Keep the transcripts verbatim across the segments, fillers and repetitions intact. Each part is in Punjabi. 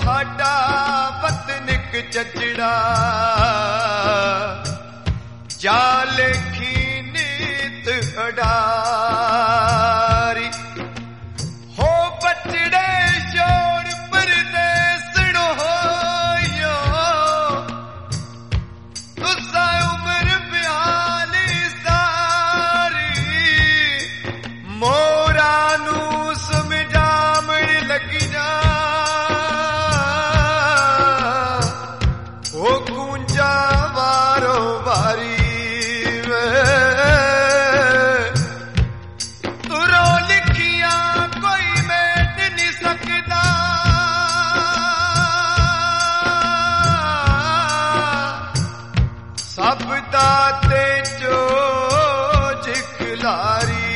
ਤੁਹਾਡਾ ਵਤਨਿਕ ਚੱਜੜਾ ਜਾ ਲੇਖੀ ਨੀਤ ਅਡਾਰੀ ਹੋ ਬਚੜੇ ਸ਼ੋਰ ਪਰਦੇਸੜੋ ਹੋਇਓ ਤੁਸਾਂ ਉਮਰ ਬਿਆਲੀ ਸਾਰੀ ਮੋਰਾਂ ਨੂੰ ਸਮਝਾਵਣ ਲੱਗੀਆਂ ਉਹ ਗੂੰਜਾ ਵਾਰੋ ਵਾਰੀ ਦਾਤੇ ਜੋ ਜਿਖਲਾਰੀ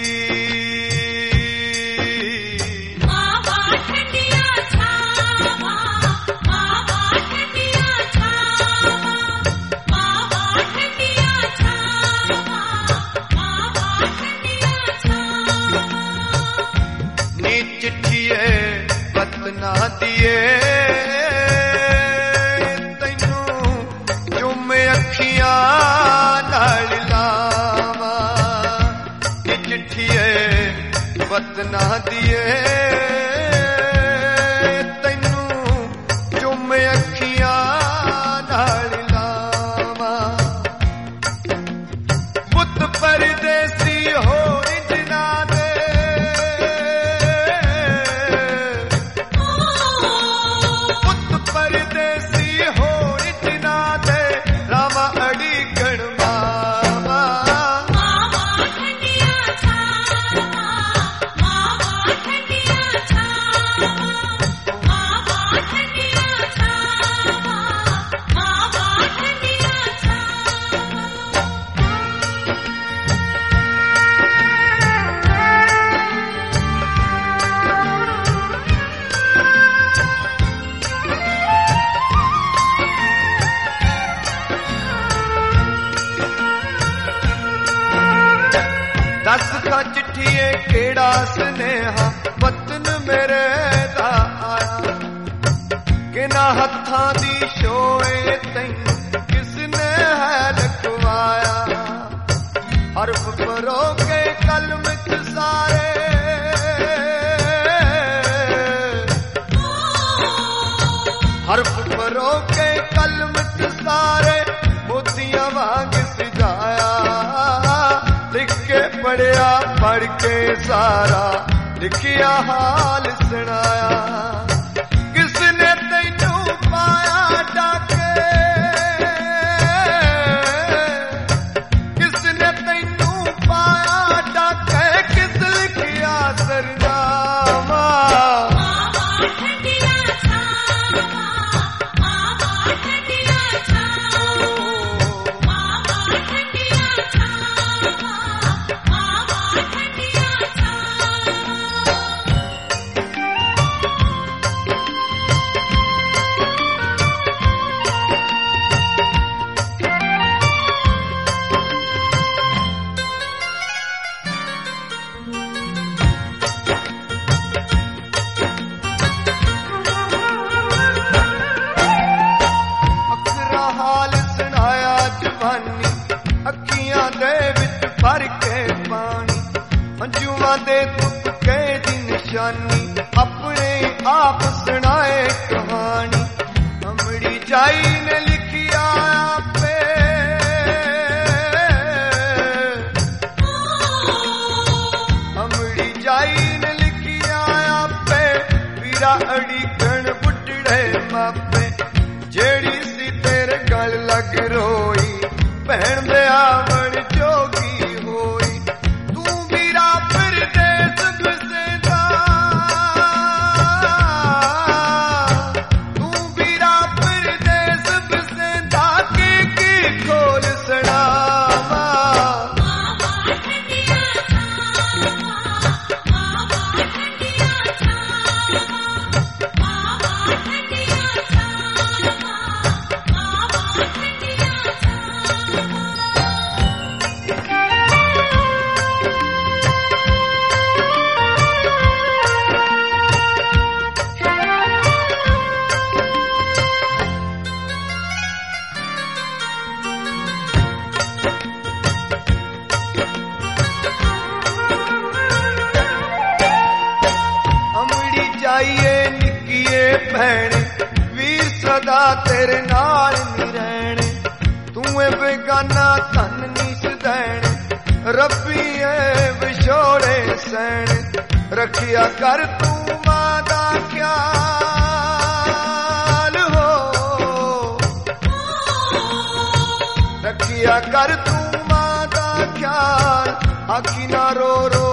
ਮਾਵਾ ਠੰਡੀਆਂ ਛਾਵਾਂ ਮਾਵਾ ਠੰਡੀਆਂ ਛਾਵਾਂ ਮਾਵਾ ਠੰਡੀਆਂ ਛਾਵਾਂ ਮਾਵਾ ਠੰਡੀਆਂ ਛਾਵਾਂ ਨੀ ਚਿੱਠੀਏ ਪਤਨਾ ਦੀਏ ਅੱਖੀਆਂ ਨਾਲ ਲਾਵਾਂ ਕਿ ਚਿੱਠੀਏ ਵਤਨਾ ਦੀਏ ਤੈਨੂੰ ਚੁੰਮ ਅੱਖੀਆਂ ਨਾਲ ਲਾਵਾਂ ਪੁੱਤ ਪਰਦੇਸੀ ਹੋਣ ਜਿਨਾ ਦੇ ਪੁੱਤ ਪਰਦੇਸੀ ਹੋਣ ਜਿਨਾ ਦੇ दस का चिट्ठीए केड़ा स्नेहा वतन मेरे दा आया किना हत्थां दी शोए तैनू किसने है लिखवाया हरफ परो के कलम च सारे हरफ परो के कलम च सारे मोतियां वांग सजाया लिख के पढ़िया पढ़ के सारा लिखिया हाल सुनाया किसने तैनू पाया डाके किसने तैनू पाया डाके किस लिखिया सरनामा ਅੱਖੀਆਂ ਦੇ ਵਿੱਚ ਭਰ ਕੇ ਪਾਣੀ ਹੰਝੂਆਂ ਦੇ ਤੁਪਕੇ ਦੀ ਨਿਸ਼ਾਨੀ ਆਪਣੇ ਆਪ ਸੁਣਾਏ ਕਹਾਣੀ ਅਮੜੀ ਜਾਈ ਨੇ ਲਿਖਿਆ ਆਪੇ ਅਮੜੀ ਜਾਈ ਨੇ ਲਿਖਿਆ ਆਪੇ ਵੀਰਾ ਅੜੀਕਣ ਬੁੱਢੜੇ ਮਾਪੇ ਜਿਹੜੀ ਸੀ ਤੇਰੇ ਗਲ ਲੱਗ ਰੋਈ ਭੈਣ ਦੇ ਆਵਣ ਜੋਗੀ ਹੋਈ ਤੂੰ ਵੀਰਾ ਪਰਦੇਸ ਬਸੇਦਾ ਤੂੰ ਵੀਰਾ ਪਰਦੇਸ ਬਸੇਦਾ ਕੀ ਕੀ ਖੋਲ ਸੁਣਾਵਾ ਮਾਵਾ ਠੰਡੀਆਂ ਛਾਵਾਂ ਮਾਵਾ ਠੰਡੀਆਂ ਛਾਵਾਂ ਮਾਵਾ ਠੰਡੀਆਂ ਛਾਵਾਂ ਮਾਵਾ ਠੰਡੀਆਂ ਛਾਵਾਂ ਆਈਏ ਨਿੱਕੀਏ ਭੈਣ ਵੀਰ ਸਦਾ ਤੇਰੇ ਨਾਲ ਨੀ ਰਹਿਣ ਤੂੰ ਏ ਬੇਗਾਨਾ ਧਨ ਨੀ ਸਦੈਣ ਰੱਬੀ ਏ ਵਿਛੋੜੇ ਸੈਣ ਰੱਖਿਆ ਕਰ ਤੂੰ ਮਾਂ ਦਾ ਖਿਆਲ ਹੋ ਰੱਖਿਆ ਕਰ ਤੂੰ ਮਾਂ ਦਾ ਖਿਆਲ ਆਖੀ ਨਾ ਰੋ ਰੋ